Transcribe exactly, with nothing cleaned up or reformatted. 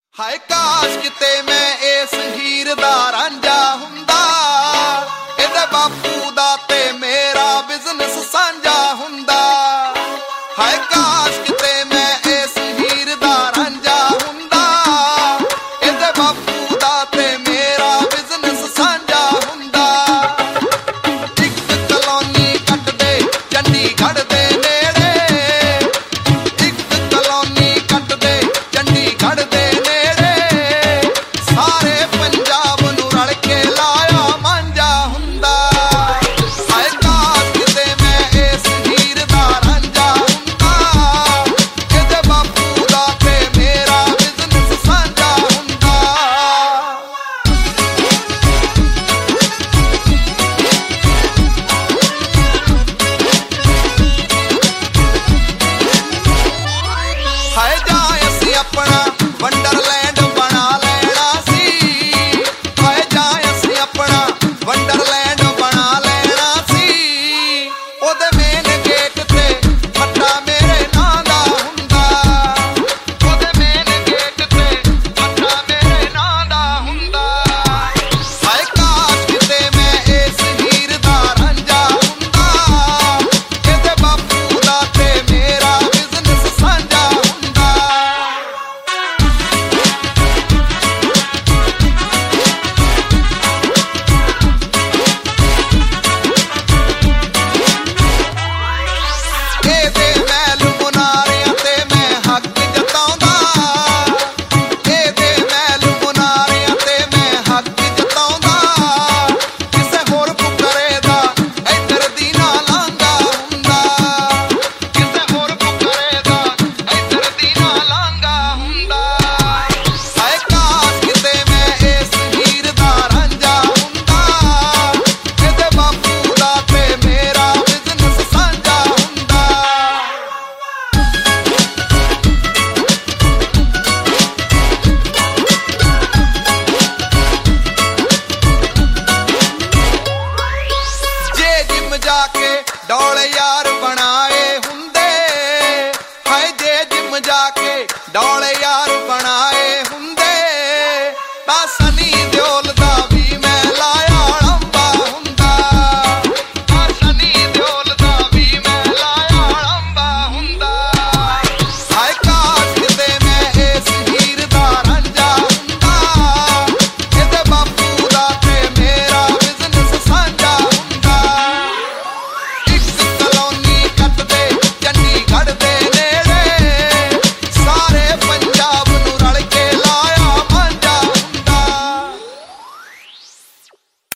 ਹਾਏ ਕਾਸ਼ ਕਿਤੇ ਮੈਂ ਇਸ ਹੀਰ ਦਾ ਰਾਂਝਾ ਹੁੰਦਾ, ਇਹਦੇ ਬਾਪੂ ਦਾ ਤੇ ਮੇਰਾ ਬਿਜ਼ਨਸ ਸਾਂਝਾ ਹੁੰਦਾ। ਹਾਏ ਕਾਸ਼ ਕਿਤੇ ਮੈਂ ਇਸ ਹੀਰ ਦਾ ਰਾਂਝਾ ਹੁੰਦਾ, ਇਹਦੇ ਬਾਪੂ ਦਾ ਤੇ ਮੇਰਾ ਬਿਜ਼ਨਸ ਸਾਂਝਾ ਹੁੰਦਾ। ਇੱਕ ਕਲੋਨੀ ਕੱਟਦੇ ਚੰਡੀਗੜ੍ਹ ਦੇ ਨੇੜੇ, ਇੱਕ ਕਲੋਨੀ ਕੱਟਦੇ ਚੰਡੀਗੜ੍ਹ ਦੇ ਵੰਡਰਲੈਂਡ ਬਣਾ ਲੈਣਾ ਸੀ। ਹਾਏ ਜਾਂ ਅਸੀਂ ਆਪਣਾ ਵੰਡਰਲੈਂਡ ਬਣਾ ਲੈਣਾ ਸੀ। ਉਹਦੇ ਮੇਨ ਗੇਟ ਤੇ ਪੱਟਾ ਮੇਰੇ ਨਾਂ ਦਾ ਹੁੰਦਾ, ਉਹਦੇ ਮੇਨ ਗੇਟ ਤੇ ਪੱਟਾ ਮੇਰੇ ਨਾਂ ਦਾ ਹੁੰਦਾ। ਹਾਏ ਕਾਸ਼ ਕਿਤੇ ਮੈਂ ਇਸ ਹੀਰ ਦਾ ਰਾਂਝਾ ਹੁੰਦਾ, ਇਹਦੇ ਬਾਪੂ ਦਾ ਤੇ ਮੇਰਾ ਬਿਜ਼ਨਸ ਸਾਂਝਾ ਹੁੰਦਾ। ਜਾ ਕੇ ਡੌਲੇ ਯਾਰ ਬਣਾਏ ਹੁੰਦੇ, ਹਾਏ ਜੇ ਜਿਮ ਜਾ ਕੇ ਡੌਲੇ ਯਾਰ